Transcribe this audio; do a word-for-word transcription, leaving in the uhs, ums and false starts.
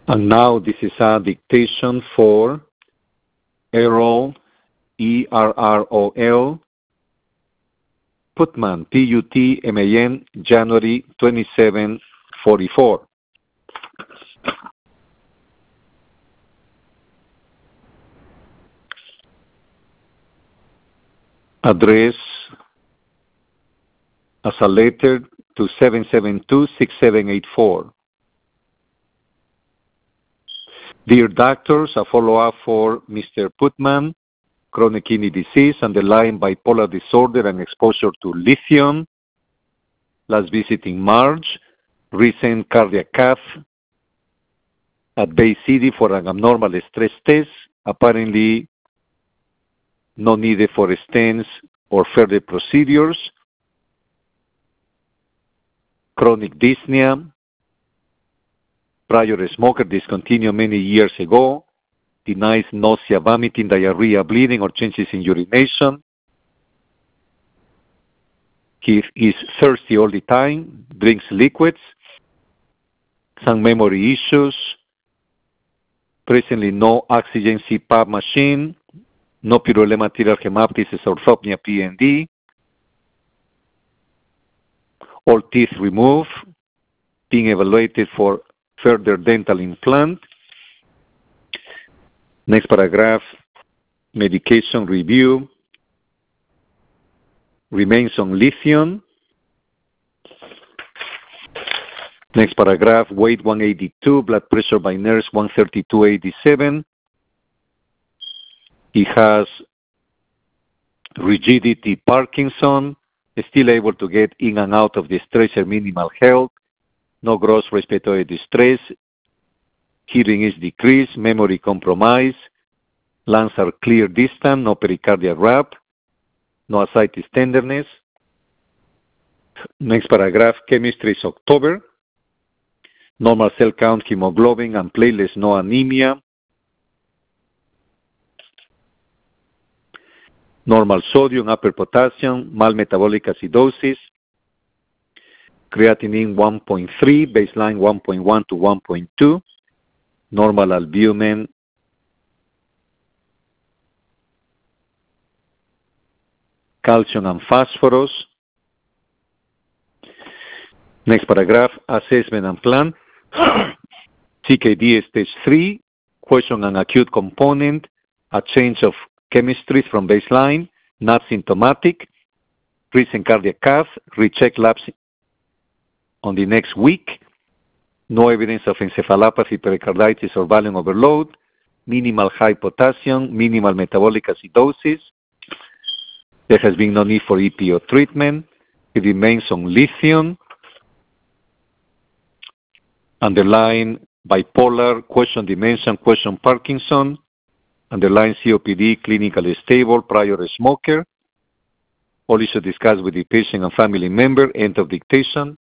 And now this is a dictation for Errol, E R R O L, Putman, P U T M A N, January twenty-seventh, forty-four. Address as a letter to seven seven two, six seven eight four. Dear doctors, a follow-up for Mister Putman, chronic kidney disease, underlying bipolar disorder and exposure to lithium. Last visit in March, recent cardiac cath at Bay City for an abnormal stress test, apparently no needed for stents or further procedures. Chronic dyspnea, prior smoker discontinued many years ago, denies nausea, vomiting, diarrhea, bleeding, or changes in urination. He is thirsty all the time, drinks liquids, some memory issues, presently no oxygen C PAP machine, no pyrrolema hemoptysis, orthopnea, P N D, all teeth removed, being evaluated for further dental implant. Next paragraph, medication review, remains on lithium. Next paragraph, weight one eighty-two, blood pressure by nurse one thirty-two eighty-seven. He has rigidity, Parkinson, still able to get in and out of the stretcher, minimal health, no gross respiratory distress, hearing is decreased, memory compromise, lungs are clear distant, no pericardial rap, no ascites tenderness. Next paragraph, chemistry is October, normal cell count, hemoglobin, and platelets, no anemia. Normal sodium, upper potassium, mild metabolic acidosis, creatinine one point three, baseline one point one to one point two, normal albumin, calcium and phosphorus. Next paragraph, assessment and plan. C K D stage three, question and acute component, a change of chemistry from baseline, not symptomatic, recent cardiac cath, recheck labs on the next week, no evidence of encephalopathy, pericarditis, or volume overload, minimal high potassium, minimal metabolic acidosis. There has been no need for E P O treatment. It remains on lithium. Underlying bipolar, question dementia, question Parkinson. Underlying C O P D, clinically stable, prior smoker. All issues discussed with the patient and family member. End of dictation.